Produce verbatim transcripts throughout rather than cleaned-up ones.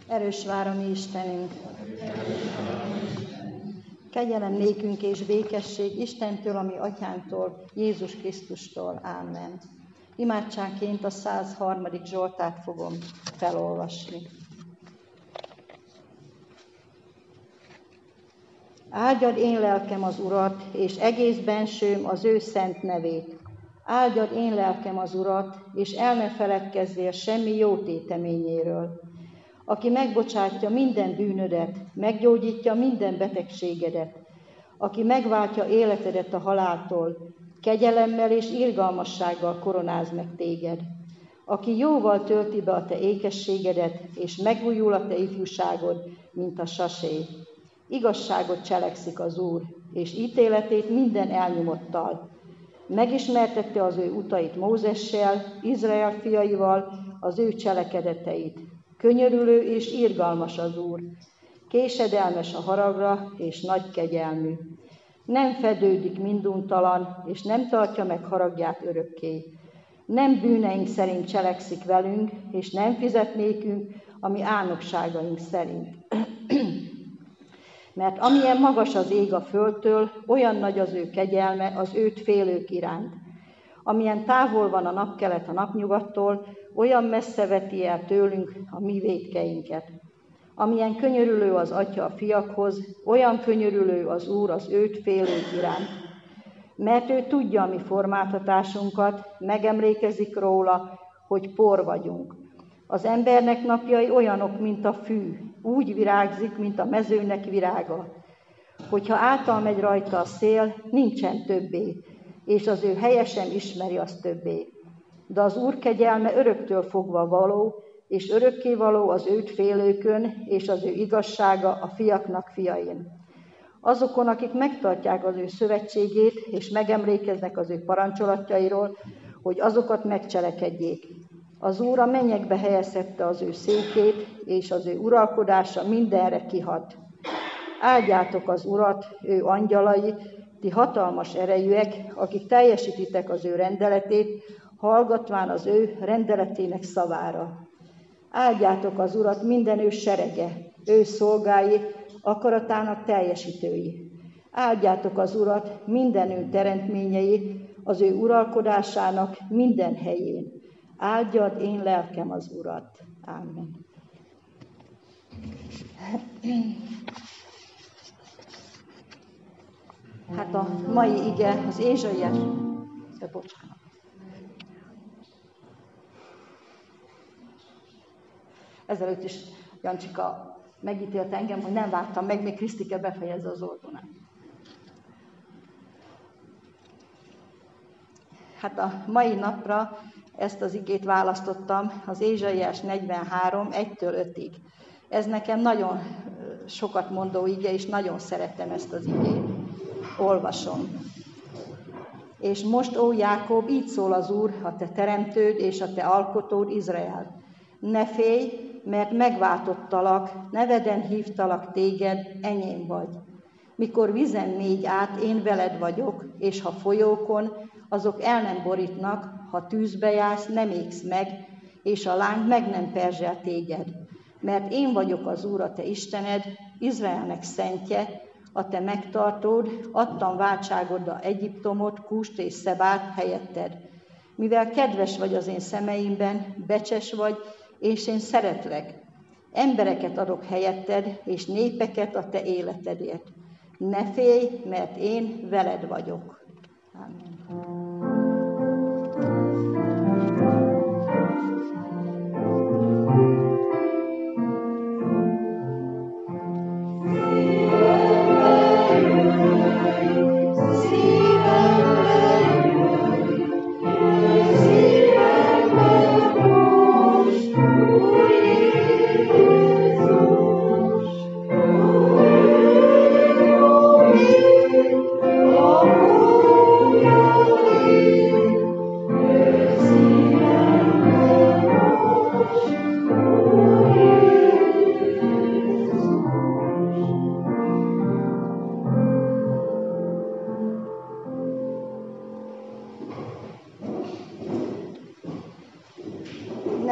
Erős vár a mi Istenünk. Kegyelem nékünk és békesség Istentől, a mi Atyánktól, Jézus Krisztustól. Ámen. Imádságként a száz harmadik Zsoltárt fogom felolvasni. Áldjad én lelkem az Urat, és egész bensőm az ő szent nevét. Áldjad én lelkem az Urat, és el ne feledkezzél semmi jó téteményéről. Aki megbocsátja minden bűnödet, meggyógyítja minden betegségedet, aki megváltja életedet a haláltól, kegyelemmel és irgalmassággal koronáz meg téged, aki jóval tölti be a te ékességedet, és megújul a te ifjúságod, mint a sasé. Igazságot cselekszik az Úr, és ítéletét minden elnyomottal. Megismertette az ő utait Mózessel, Izrael fiaival, az ő cselekedeteit. Könyörülő és irgalmas az Úr, késedelmes a haragra és nagy kegyelmű. Nem fedődik minduntalan, és nem tartja meg haragját örökké. Nem bűneink szerint cselekszik velünk, és nem fizet nékünk a mi álnokságaink szerint. Mert amilyen magas az ég a földtől, olyan nagy az ő kegyelme az őt félők iránt. Amilyen távol van a napkelet a napnyugattól, olyan messze veti el tőlünk a mi vétkeinket. Amilyen könyörülő az Atya a fiakhoz, olyan könyörülő az Úr az őt félők iránt. Mert ő tudja a mi formáltatásunkat, megemlékezik róla, hogy por vagyunk. Az embernek napjai olyanok, mint a fű, úgy virágzik, mint a mezőnek virága. Hogyha által megy rajta a szél, nincsen többé, és az ő helye sem ismeri azt többé. De az Úr kegyelme öröktől fogva való, és örökké való az őt félőkön, és az ő igazsága a fiaknak fiain. Azokon, akik megtartják az ő szövetségét, és megemlékeznek az ő parancsolatjairól, hogy azokat megcselekedjék. Az Úr a mennyekbe helyezhette az ő székét, és az ő uralkodása mindenre kihat. Áldjátok az Urat, ő angyalai, ti hatalmas erejűek, akik teljesítitek az ő rendeletét, hallgatván az ő rendeletének szavára. Áldjátok az Urat minden ő serege, ő szolgái, akaratának teljesítői. Áldjátok az Urat minden ő teremtményei, az ő uralkodásának minden helyén. Áldjad én lelkem az Urat. Ámen. Hát a mai ige az Ézsaiás... Bocsánat. Ezelőtt is Jancsika megítélt engem, hogy nem vártam meg, még Krisztike befejezze az ordonát. Hát a mai napra ezt az igét választottam, az Ézsaiás negyvenhárom, egytől ötig. Ez nekem nagyon sokat mondó ige, és nagyon szeretem ezt az igét. Olvasom. És most, ó Jákob, így szól az Úr, a te teremtőd és a te alkotód, Izrael. Ne félj, mert megváltottalak, neveden hívtalak téged, enyém vagy. Mikor vízen mégy át, én veled vagyok, és ha folyókon, azok el nem borítnak, ha tűzbe jársz, nem égsz meg, és a láng meg nem perzsel téged. Mert én vagyok az Úr, a te Istened, Izraelnek szentje, a te megtartód, adtam váltságodra Egyiptomot, Kust és Szebát helyetted. Mivel kedves vagy az én szemeimben, becses vagy, és én szeretlek. Embereket adok helyetted, és népeket a te életedért. Ne félj, mert én veled vagyok. Amen. Oh,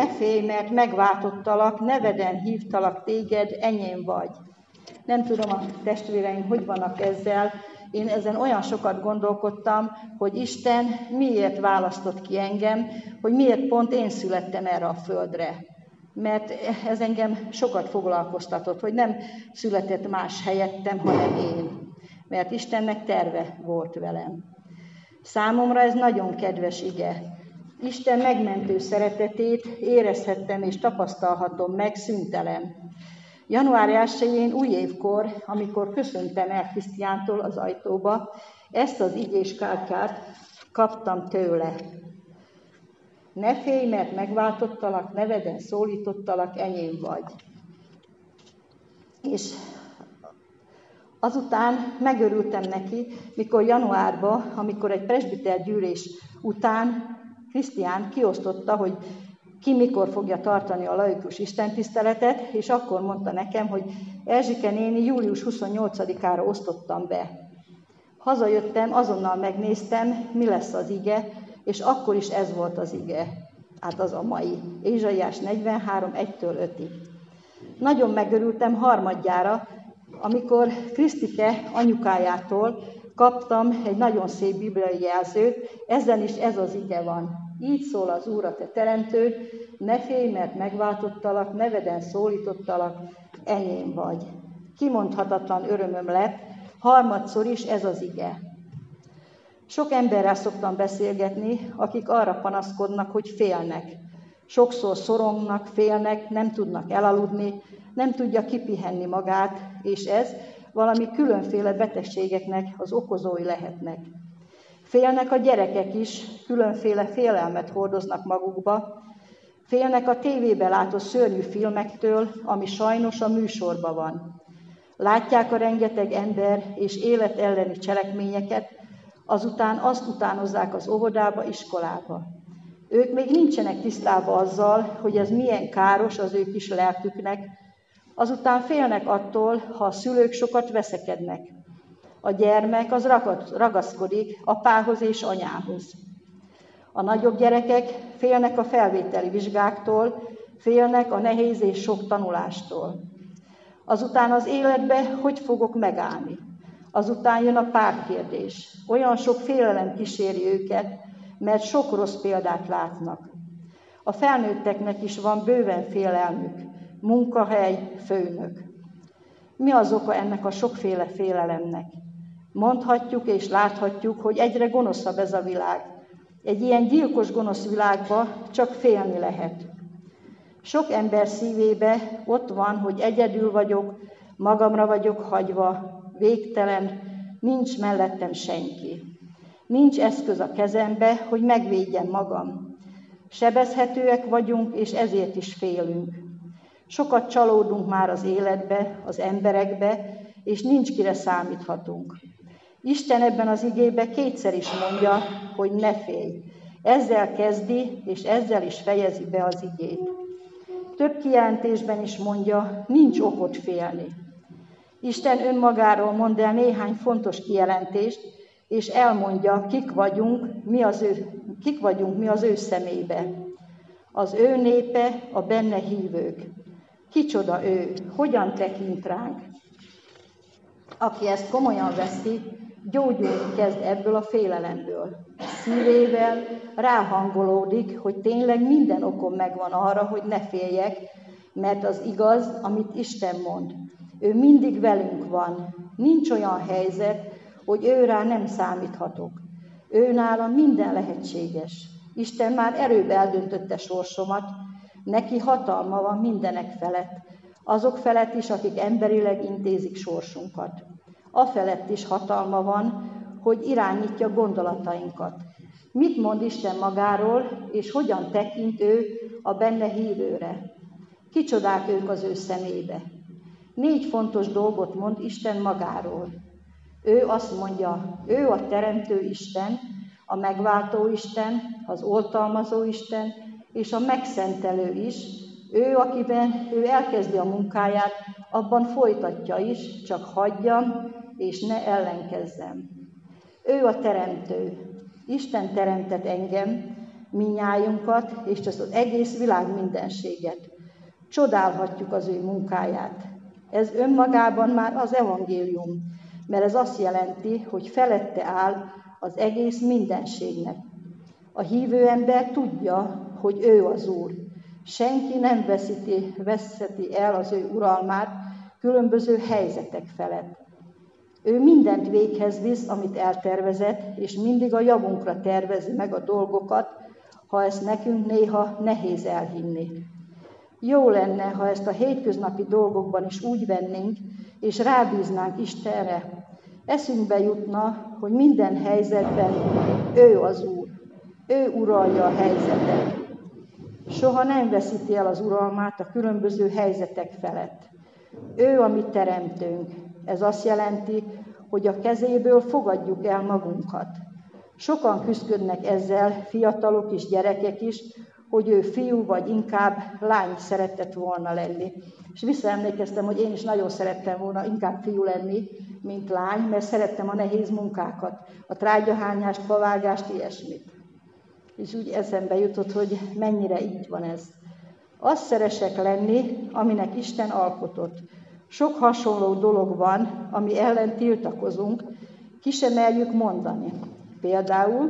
ne félj, mert megváltottalak, neveden hívtalak téged, enyém vagy. Nem tudom, a testvéreim hogy vannak ezzel. Én ezen olyan sokat gondolkodtam, hogy Isten miért választott ki engem, hogy miért pont én születtem erre a földre. Mert ez engem sokat foglalkoztatott, hogy nem született más helyettem, hanem én. Mert Istennek terve volt velem. Számomra ez nagyon kedves ige. Isten megmentő szeretetét érezhettem és tapasztalhatom meg szüntelen. január elsején új évkor, amikor köszöntem el Krisztiántól az ajtóba, ezt az igés kártyát kaptam tőle. Ne félj, mert megváltottalak, neveden szólítottalak, enyém vagy. És azután megörültem neki, mikor januárban, amikor egy presbiter gyűlés után Krisztián kiosztotta, hogy ki mikor fogja tartani a laikus istentiszteletet, és akkor mondta nekem, hogy Erzsike néni július huszonnyolcadikára osztottam be. Hazajöttem, azonnal megnéztem, mi lesz az ige, és akkor is ez volt az ige. Hát az a mai. Ézsaiás negyvenhárom, egytől ötig. Nagyon megörültem harmadjára, amikor Krisztike anyukájától kaptam egy nagyon szép bibliai jelzőt, ezen is ez az ige van. Így szól az Úr, a te teremtőd, ne félj, mert megváltottalak, neveden szólítottalak, enyém vagy. Kimondhatatlan örömöm lett, harmadszor is ez az ige. Sok emberrel szoktam beszélgetni, akik arra panaszkodnak, hogy félnek. Sokszor szorongnak, félnek, nem tudnak elaludni, nem tudja kipihenni magát, és ez valami különféle betegségeknek az okozói lehetnek. Félnek a gyerekek is, különféle félelmet hordoznak magukba, félnek a tévébe látott szörnyű filmektől, ami sajnos a műsorban van. Látják a rengeteg ember és élet elleni cselekményeket, azután azt utánozzák az óvodába, iskolába. Ők még nincsenek tisztában azzal, hogy ez milyen káros az ő kis lelküknek, azután félnek attól, ha a szülők sokat veszekednek. A gyermek az ragaszkodik apához és anyához. A nagyobb gyerekek félnek a felvételi vizsgáktól, félnek a nehéz és sok tanulástól. Azután az életbe hogy fogok megállni? Azután jön a pártkérdés. Olyan sok félelem kíséri őket, mert sok rossz példát látnak. A felnőtteknek is van bőven félelmük. Munkahely, főnök. Mi az oka ennek a sokféle félelemnek? Mondhatjuk és láthatjuk, hogy egyre gonoszabb ez a világ. Egy ilyen gyilkos gonosz világba csak félni lehet. Sok ember szívébe ott van, hogy egyedül vagyok, magamra vagyok hagyva, végtelen, nincs mellettem senki. Nincs eszköz a kezembe, hogy megvédjem magam. Sebezhetőek vagyunk, és ezért is félünk. Sokat csalódunk már az életbe, az emberekbe, és nincs kire számíthatunk. Isten ebben az igébe kétszer is mondja, hogy ne félj. Ezzel kezdi, és ezzel is fejezi be az igét. Több kijelentésben is mondja, nincs okot félni. Isten önmagáról mond el néhány fontos kijelentést, és elmondja, kik vagyunk, mi az ő, kik vagyunk mi az ő szemébe. Az ő népe, a benne hívők. Kicsoda ő, hogyan tekint ránk. Aki ezt komolyan veszi, gyógyulni kezd ebből a félelemből. Szívével ráhangolódik, hogy tényleg minden okom megvan arra, hogy ne féljek, mert az igaz, amit Isten mond. Ő mindig velünk van. Nincs olyan helyzet, hogy ő rá nem számíthatok. Ő nála minden lehetséges. Isten már erőbb eldöntötte sorsomat, neki hatalma van mindenek felett, azok felett is, akik emberileg intézik sorsunkat. Afelett is hatalma van, hogy irányítja gondolatainkat. Mit mond Isten magáról, és hogyan tekint ő a benne hívőre? Kicsodák ők az ő szemébe. Négy fontos dolgot mond Isten magáról. Ő azt mondja, ő a teremtő Isten, a megváltó Isten, az oltalmazó Isten, és a megszentelő is. Ő, akiben ő elkezdi a munkáját, abban folytatja is, csak hagyjam, és ne ellenkezzem. Ő a teremtő. Isten teremtett engem, minnyájunkat, és az egész világ mindenséget. Csodálhatjuk az ő munkáját. Ez önmagában már az evangélium, mert ez azt jelenti, hogy felette áll az egész mindenségnek. A hívő ember tudja, hogy ő az Úr. Senki nem veszíti, veszíti el az ő uralmát különböző helyzetek felett. Ő mindent véghez visz, amit eltervezett, és mindig a javunkra tervezi meg a dolgokat, ha ezt nekünk néha nehéz elhinni. Jó lenne, ha ezt a hétköznapi dolgokban is úgy vennénk, és rábíznánk Istenre. Eszünkbe jutna, hogy minden helyzetben ő az Úr. Ő uralja a helyzetet. Soha nem veszíti el az uralmát a különböző helyzetek felett. Ő a mi teremtőnk. Ez azt jelenti, hogy a kezéből fogadjuk el magunkat. Sokan küszködnek ezzel, fiatalok és gyerekek is, hogy ő fiú vagy inkább lány szeretett volna lenni. És visszaemlékeztem, hogy én is nagyon szerettem volna inkább fiú lenni, mint lány, mert szerettem a nehéz munkákat, a trágyahányást, favágást, ilyesmit. És úgy eszembe jutott, hogy mennyire így van ez. Azt szeresek lenni, aminek Isten alkotott. Sok hasonló dolog van, ami ellen tiltakozunk, ki sem merjük mondani. Például,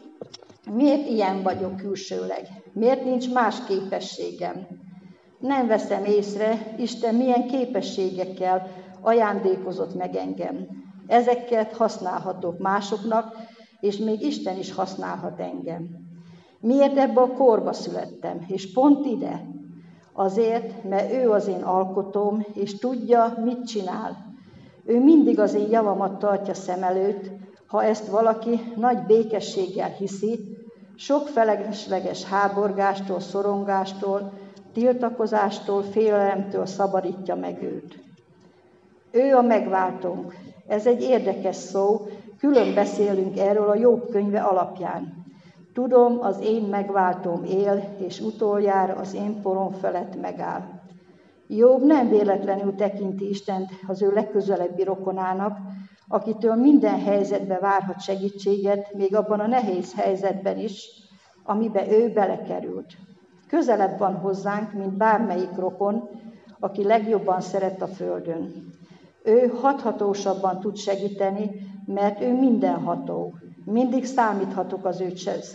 miért ilyen vagyok külsőleg? Miért nincs más képességem? Nem veszem észre, Isten milyen képességekkel ajándékozott meg engem. Ezeket használhatok másoknak, és még Isten is használhat engem. Miért ebbe a korba születtem, és pont ide? Azért, mert ő az én alkotóm, és tudja, mit csinál. Ő mindig az én javamat tartja szem előtt, ha ezt valaki nagy békességgel hiszi, sok felesleges háborgástól, szorongástól, tiltakozástól, félelemtől szabadítja meg őt. Ő a megváltónk. Ez egy érdekes szó, külön beszélünk erről a Jobb könyve alapján. Tudom, az én megváltóm él, és utoljára az én porom felett megáll. Jobb nem véletlenül tekinti Istent az ő legközelebbi rokonának, akitől minden helyzetben várhat segítséget, még abban a nehéz helyzetben is, amiben ő belekerült. Közelebb van hozzánk, mint bármelyik rokon, aki legjobban szeret a földön. Ő hathatósabban tud segíteni, mert ő mindenható. Mindig számíthatok az ő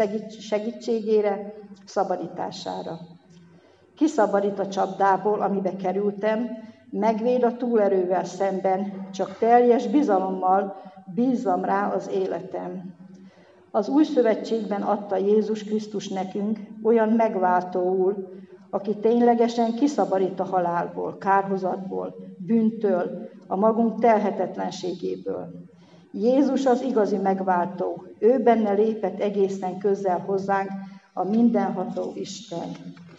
segítségére, szabadítására. Kiszabadít a csapdából, amibe kerültem, megvéd a túlerővel szemben, csak teljes bizalommal bízzam rá az életem. Az új szövetségben adta Jézus Krisztus nekünk olyan megváltóul, aki ténylegesen kiszabadít a halálból, kárhozatból, bűntől, a magunk telhetetlenségéből. Jézus az igazi megváltó, ő benne lépett egészen közel hozzánk a mindenható Isten.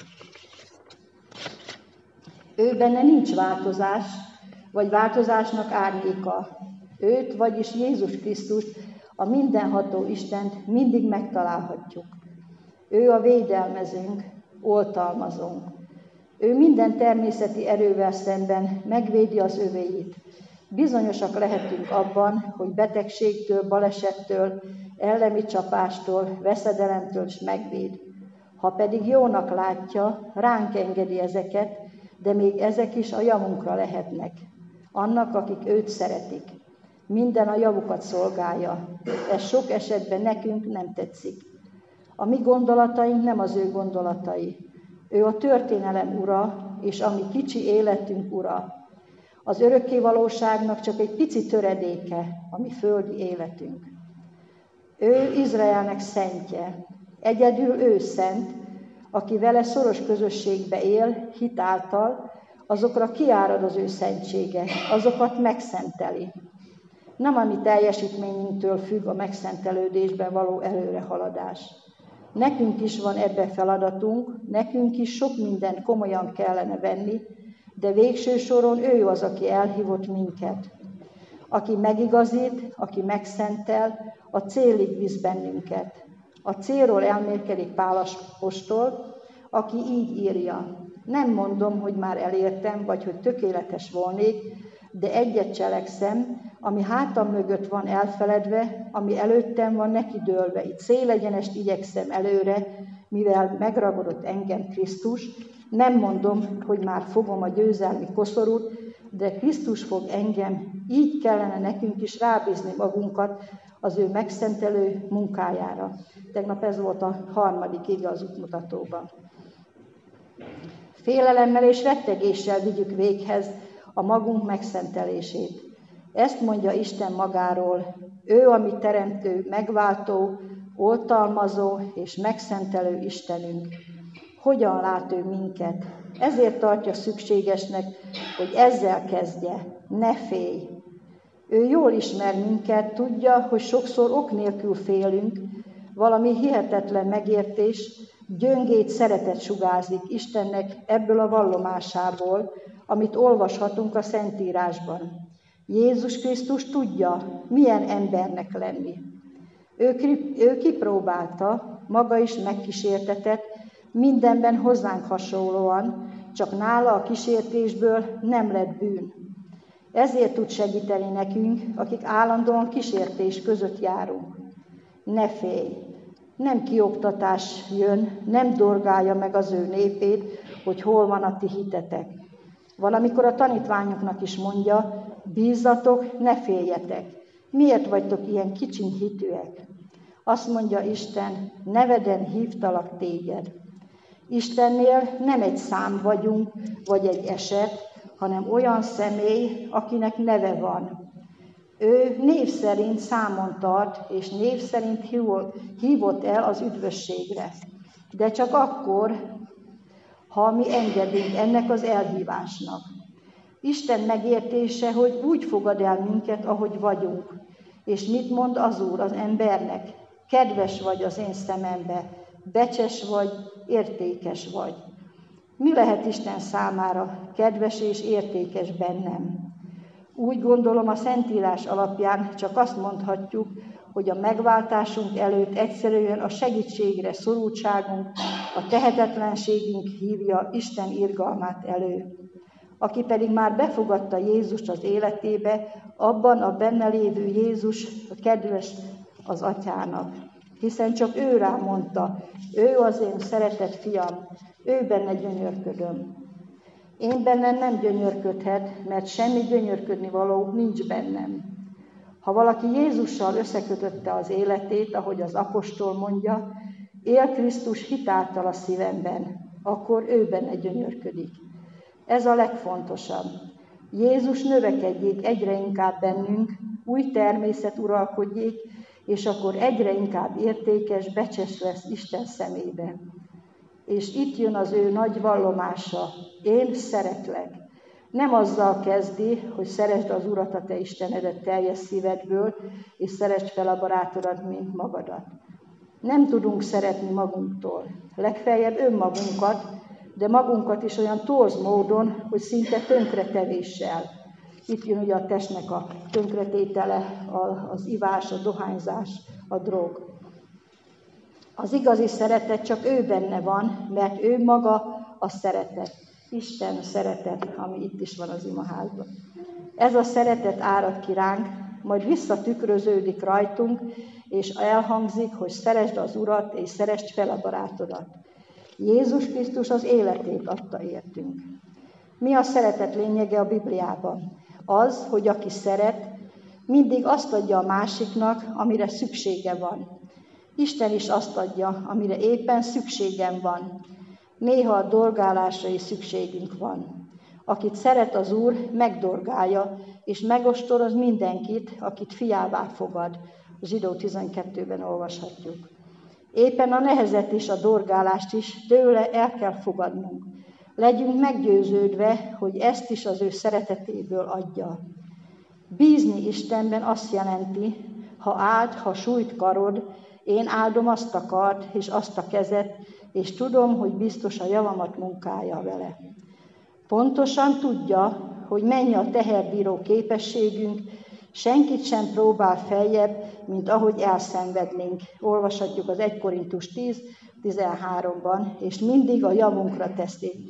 Ő benne nincs változás, vagy változásnak árnyéka. Őt, vagyis Jézus Krisztust, a mindenható Istent mindig megtalálhatjuk. Ő a védelmezőnk, oltalmazónk. Ő minden természeti erővel szemben megvédi az övéit. Bizonyosak lehetünk abban, hogy betegségtől, balesettől, ellemi csapástól, veszedelemtől is megvéd. Ha pedig jónak látja, ránk engedi ezeket, de még ezek is a javunkra lehetnek. Annak, akik őt szeretik. Minden a javukat szolgálja. Ez sok esetben nekünk nem tetszik. A mi gondolataink nem az ő gondolatai. Ő a történelem ura, és a mi kicsi életünk ura. Az örökké valóságnak csak egy pici töredéke a mi földi életünk. Ő Izraelnek szentje. Egyedül ő szent, aki vele szoros közösségbe él, hitáltal, azokra kiárad az ő szentsége, azokat megszenteli. Nem a mi teljesítményünktől függ a megszentelődésben való előrehaladás. Nekünk is van ebbe feladatunk, nekünk is sok mindent komolyan kellene venni, de végső soron ő az, aki elhívott minket. Aki megigazít, aki megszentel, a célig visz bennünket. A célról elmélkedik Pál apostol, aki így írja. Nem mondom, hogy már elértem, vagy hogy tökéletes volnék, de egyet cselekszem, ami hátam mögött van elfeledve, ami előttem van nekidőlve. Itt célegyenest igyekszem előre, mivel megragadott engem Krisztus. Nem mondom, hogy már fogom a győzelmi koszorút, de Krisztus fog engem. Így kellene nekünk is rábízni magunkat az ő megszentelő munkájára. Tegnap ez volt a harmadik ige az útmutatóban. Félelemmel és rettegéssel vigyük véghez a magunk megszentelését. Ezt mondja Isten magáról. Ő, ami teremtő, megváltó, oltalmazó és megszentelő Istenünk. Hogyan lát ő minket? Ezért tartja szükségesnek, hogy ezzel kezdje. Ne félj! Ő jól ismer minket, tudja, hogy sokszor ok nélkül félünk, valami hihetetlen megértés, gyöngét szeretet sugárzik Istennek ebből a vallomásából, amit olvashatunk a Szentírásban. Jézus Krisztus tudja, milyen embernek lenni. Ő, ő kipróbálta, maga is megkísértetett, mindenben hozzánk hasonlóan, csak nála a kísértésből nem lett bűn. Ezért tud segíteni nekünk, akik állandóan kísértés között járunk. Ne félj! Nem kioktatás jön, nem dorgálja meg az ő népét, hogy hol van a ti hitetek. Valamikor a tanítványoknak is mondja, bízzatok, ne féljetek. Miért vagytok ilyen kicsin hitűek? Azt mondja Isten, neveden hívtalak téged. Istennél nem egy szám vagyunk, vagy egy eset, hanem olyan személy, akinek neve van. Ő név szerint számon tart, és név szerint hívott el az üdvösségre. De csak akkor, ha mi engedünk ennek az elhívásnak. Isten megértése, hogy úgy fogad el minket, ahogy vagyunk. És mit mond az Úr az embernek? Kedves vagy az én szemembe, becses vagy, értékes vagy. Mi lehet Isten számára kedves és értékes bennem? Úgy gondolom, a Szentírás alapján csak azt mondhatjuk, hogy a megváltásunk előtt egyszerűen a segítségre szorultságunk, a tehetetlenségünk hívja Isten irgalmát elő. Aki pedig már befogadta Jézust az életébe, abban a benne lévő Jézus a kedves az Atyának. Hiszen csak ő rá mondta, ő az én szeretett fiam, ő benne gyönyörködöm. Én bennem nem gyönyörködhet, mert semmi gyönyörködni való nincs bennem. Ha valaki Jézussal összekötötte az életét, ahogy az apostol mondja, él Krisztus hitáltal a szívemben, akkor ő benne gyönyörködik. Ez a legfontosabb. Jézus növekedjék egyre inkább bennünk, új természet uralkodjék, és akkor egyre inkább értékes, becses lesz Isten szemébe. És itt jön az ő nagy vallomása. Én szeretlek. Nem azzal kezdi, hogy szeresd az Urat, a te Istenedet teljes szívedből, és szeresd fel a barátodat, mint magadat. Nem tudunk szeretni magunktól. Legfeljebb önmagunkat, de magunkat is olyan torz módon, hogy szinte tönkretevéssel. Itt jön ugye a testnek a tönkretétele, az ivás, a dohányzás, a drog. Az igazi szeretet csak ő benne van, mert ő maga a szeretet. Isten szeretet, ami itt is van az imaházban. Ez a szeretet árad ki ránk, majd visszatükröződik rajtunk, és elhangzik, hogy szeresd az Urat, és szeresd fel a barátodat. Jézus Krisztus az életét adta értünk. Mi a szeretet lényege a Bibliában? Az, hogy aki szeret, mindig azt adja a másiknak, amire szüksége van. Isten is azt adja, amire éppen szükségem van. Néha a dorgálásra is szükségünk van. Akit szeret az Úr, megdorgálja, és megostoroz mindenkit, akit fiává fogad. Zsidó tizenkettőben olvashatjuk. Éppen a nehezet és a dorgálást is tőle el kell fogadnunk. Legyünk meggyőződve, hogy ezt is az ő szeretetéből adja. Bízni Istenben azt jelenti, ha áld, ha sújt karod, én áldom azt a kart és azt a kezet, és tudom, hogy biztos a javamat munkálja vele. Pontosan tudja, hogy mennyi a teherbíró képességünk, senkit sem próbál feljebb, mint ahogy elszenvednénk. Olvashatjuk az egy Korintus tíz tizenháromban, és mindig a javunkra teszi.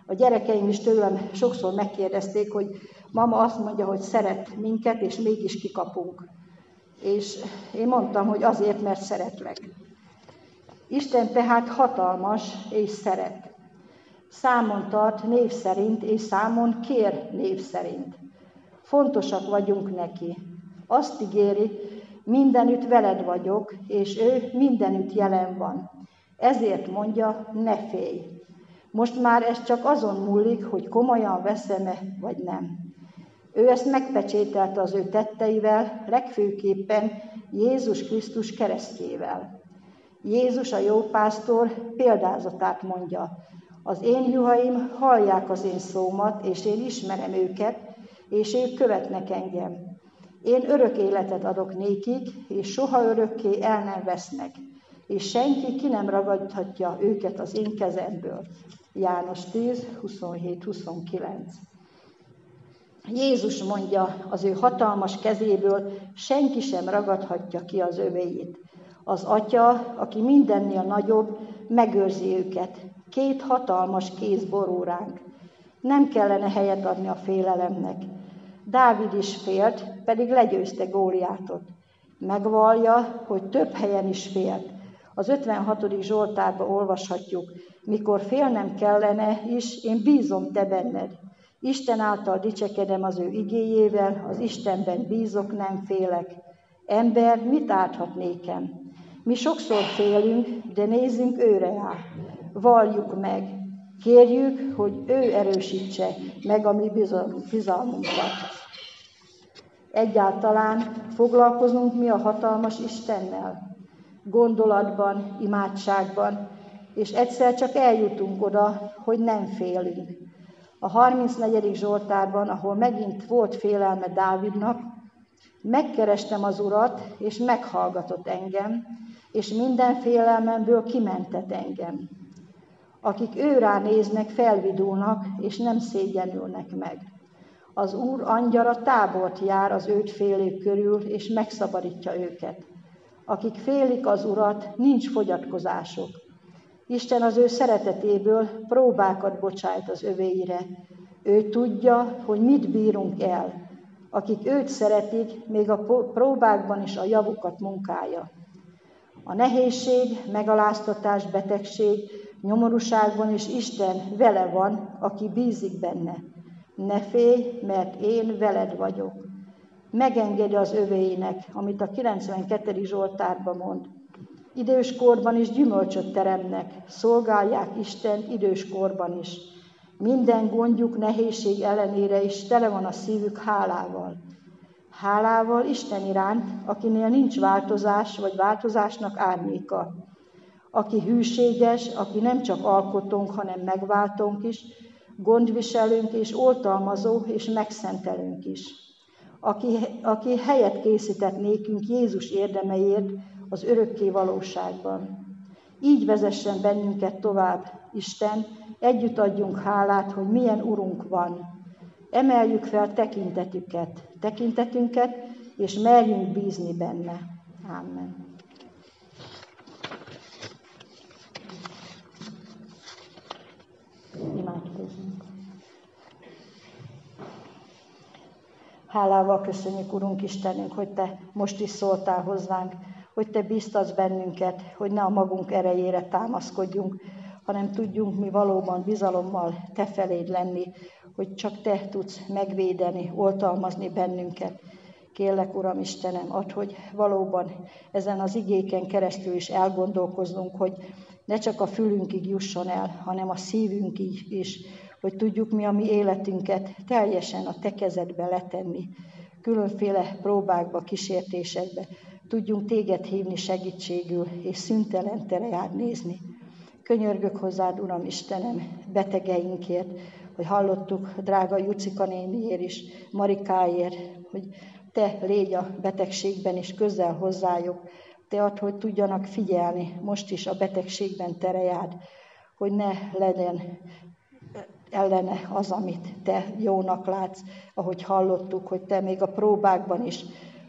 A gyerekeim is tőlem sokszor megkérdezték, hogy mama azt mondja, hogy szeret minket, és mégis kikapunk. És én mondtam, hogy azért, mert szeretlek. Isten tehát hatalmas és szeret. Számon tart név szerint, és számon kér név szerint. Fontosak vagyunk neki. Azt ígéri, mindenütt veled vagyok, és ő mindenütt jelen van. Ezért mondja, ne félj. Most már ez csak azon múlik, hogy komolyan veszem-e, vagy nem. Ő ezt megpecsételte az ő tetteivel, legfőképpen Jézus Krisztus keresztjével. Jézus, a jó pásztor példázatát mondja. Az én juhaim hallják az én szómat, és én ismerem őket, és ők követnek engem. Én örök életet adok nékik, és soha örökké el nem vesznek, és senki ki nem ragadhatja őket az én kezemből. János tíz, huszonhét huszonkilenc. Jézus mondja, az ő hatalmas kezéből senki sem ragadhatja ki az övéit. Az Atya, aki mindennél nagyobb, megőrzi őket. Két hatalmas kéz borul ránk. Nem kellene helyet adni a félelemnek. Dávid is félt, pedig legyőzte Góliátot. Megvallja, hogy több helyen is félt. Az ötvenhatodik Zsoltárban olvashatjuk, mikor félnem kellene is, én bízom te benned. Isten által dicsekedem az ő igéjével, az Istenben bízok, nem félek. Ember, mit árthat nékem? Mi sokszor félünk, de nézzünk őre át. Valljuk meg, kérjük, hogy ő erősítse meg a mi bizalmunkat. Egyáltalán foglalkozunk mi a hatalmas Istennel? Gondolatban, imádságban, és egyszer csak eljutunk oda, hogy nem félünk. A harmincnegyedik Zsoltárban, ahol megint volt félelme Dávidnak, megkerestem az Urat, és meghallgatott engem, és minden félelmemből kimentett engem. Akik ő rá néznek, felvidulnak, és nem szégyenülnek meg. Az Úr angyala tábort jár az őt félők körül, és megszabadítja őket. Akik félik az Urat, nincs fogyatkozások. Isten az ő szeretetéből próbákat bocsájt az övéire. Ő tudja, hogy mit bírunk el. Akik őt szeretik, még a próbákban is a javukat munkálja. A nehézség, megaláztatás, betegség, nyomorúságban is Isten vele van, aki bízik benne. Ne félj, mert én veled vagyok. Megengedi az övéinek, amit a kilencvenkettedik Zsoltárban mond. Időskorban is gyümölcsöt teremnek, szolgálják Isten időskorban is. Minden gondjuk, nehézség ellenére is tele van a szívük hálával. Hálával Isten iránt, akinél nincs változás, vagy változásnak árnyéka. Aki hűséges, aki nem csak alkotónk, hanem megváltónk is, gondviselőnk és oltalmazó és megszentelőnk is. Aki, aki helyet készített nékünk Jézus érdemeiért az örökké valóságban. Így vezessen bennünket tovább, Isten, együtt adjunk hálát, hogy milyen Urunk van. Emeljük fel tekintetüket, tekintetünket, és merjünk bízni benne. Amen. Imádkozzunk. Hálával köszönjük, Urunk Istenünk, hogy Te most is szóltál hozzánk, hogy Te biztatsz bennünket, hogy ne a magunk erejére támaszkodjunk, hanem tudjunk mi valóban bizalommal Te feléd lenni, hogy csak Te tudsz megvédeni, oltalmazni bennünket. Kérlek, Uram Istenem, add, hogy valóban ezen az igéken keresztül is elgondolkozzunk, hogy ne csak a fülünkig jusson el, hanem a szívünkig is, hogy tudjuk mi a mi életünket teljesen a Te kezedbe letenni, különféle próbákba, kísértésekbe. Tudjunk Téged hívni segítségül, és szüntelen Te reád nézni. Könyörgök hozzád, Uram Istenem, betegeinkért, hogy hallottuk drága Jucika néniért is, Marikáért, hogy Te légy a betegségben is közel hozzájuk. Te add, hogy tudjanak figyelni most is a betegségben Te reád, hogy ne legyen ellene az, amit Te jónak látsz, ahogy hallottuk, hogy Te még a próbákban is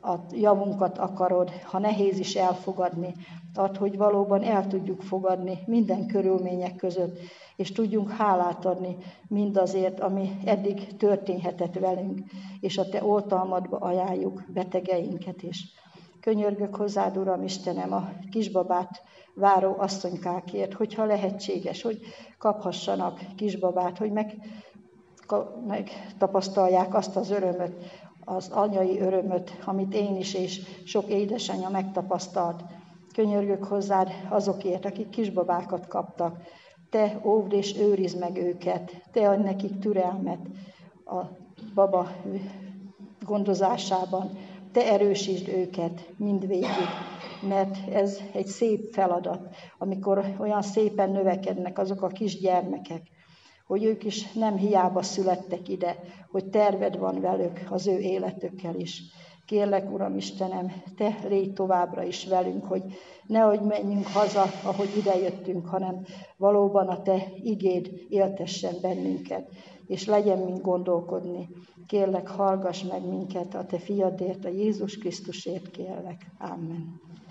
a javunkat akarod, ha nehéz is elfogadni. Add, hogy valóban el tudjuk fogadni minden körülmények között, és tudjunk hálát adni mindazért, ami eddig történhetett velünk, és a Te oltalmadba ajánljuk betegeinket is. Könyörgök hozzád, Uram Istenem, a kisbabát váró asszonykákért, hogyha lehetséges, hogy kaphassanak kisbabát, hogy meg, megtapasztalják azt az örömöt, az anyai örömöt, amit én is és sok édesanyja megtapasztalt. Könyörgök hozzád azokért, akik kisbabákat kaptak. Te óvd és őrizd meg őket, Te adj nekik türelmet a baba gondozásában. Te erősítsd őket mindvégig, mert ez egy szép feladat, amikor olyan szépen növekednek azok a kisgyermekek, hogy ők is nem hiába születtek ide, hogy terved van velük, az ő életükkel is. Kérlek, Uram Istenem, Te légy továbbra is velünk, hogy nehogy menjünk haza, ahogy idejöttünk, hanem valóban a Te igéd éltessen bennünket, és legyen mind gondolkodni. Kérlek, hallgass meg minket a Te fiadért, a Jézus Krisztusért kérlek. Amen.